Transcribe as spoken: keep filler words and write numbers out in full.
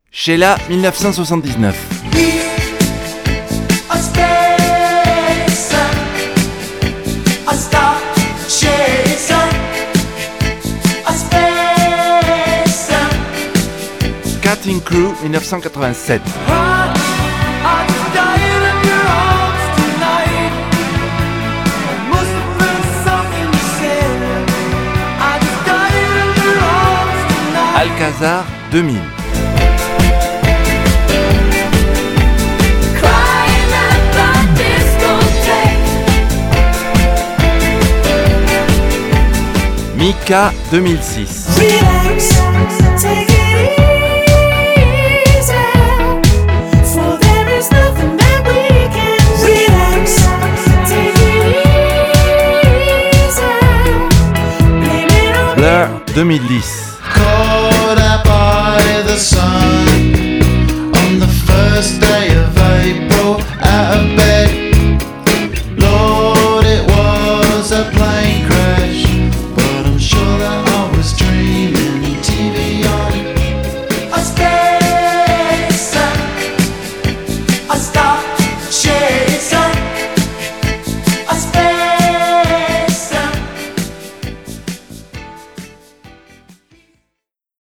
Sheila, dix-neuf cent soixante-dix-neuf. Cutting Crew, dix-neuf cent quatre-vingt-sept. Alcazar, deux mille. Mika, deux mille six. Relax, take it easy, for there is nothing that we can relax, take it easy, blame it on Blur, deux mille dix.